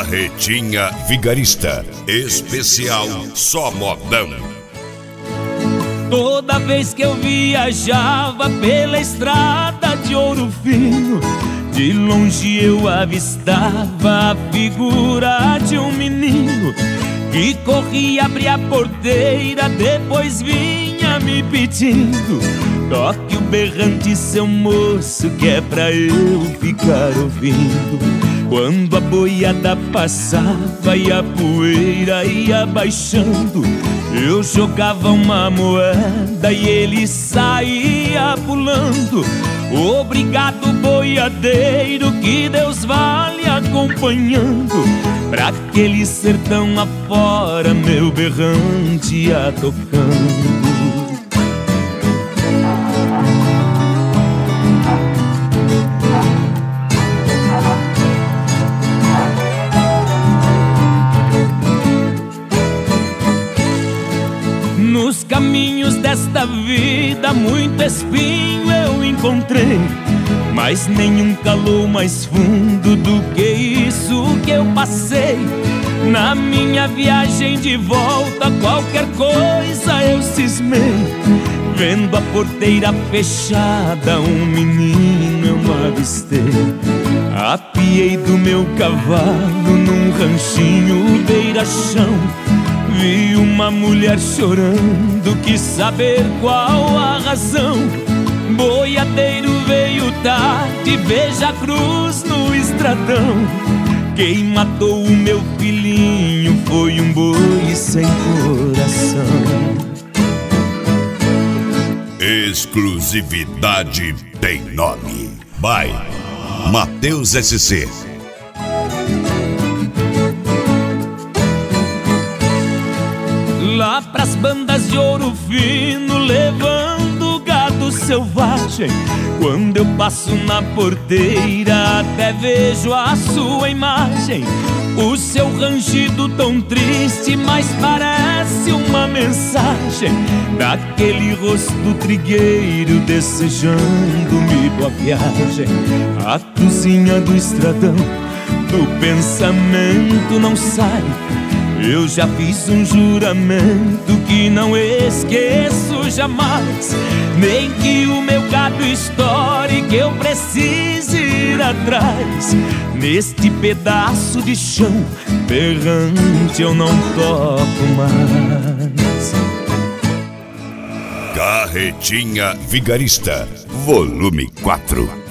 Carretinha Vigarista, especial Só Modão. Toda vez que eu viajava pela estrada de Ouro Fino, de longe eu avistava a figura de um menino que corria, abria a porteira, depois vinha me pedindo: toque o berrante, seu moço, que é pra eu ficar ouvindo. Quando a boiada passava e a poeira ia baixando, eu jogava uma moeda e ele saía pulando. Obrigado, boiadeiro, que Deus vá lhe acompanhando. Pra aquele sertão afora, meu berrante ia tocando. Nos caminhos desta vida muito espinho eu encontrei, mas nenhum calou mais fundo do que isso que eu passei. Na minha viagem de volta, qualquer coisa eu cismei. Vendo a porteira fechada, um menino eu avistei. Apiei do meu cavalo num ranchinho beira-chão. Vi uma mulher chorando, quis saber qual a razão. Boiadeiro veio tarde, veja a cruz no estradão. Quem matou o meu filhinho foi um boi sem coração. Exclusividade tem nome. By Matheus SC. Lá pras bandas de Ouro Fino, levando gado selvagem, quando eu passo na porteira, até vejo a sua imagem. O seu rangido tão triste, mas parece uma mensagem daquele rosto trigueiro desejando-me boa viagem. A cozinha do estradão, do pensamento não sai. Eu já fiz um juramento que não esqueço jamais, nem que o meu gado estoure, que eu precise ir atrás. Neste pedaço de chão berrante eu não toco mais. Carretinha Vigarista, volume 4.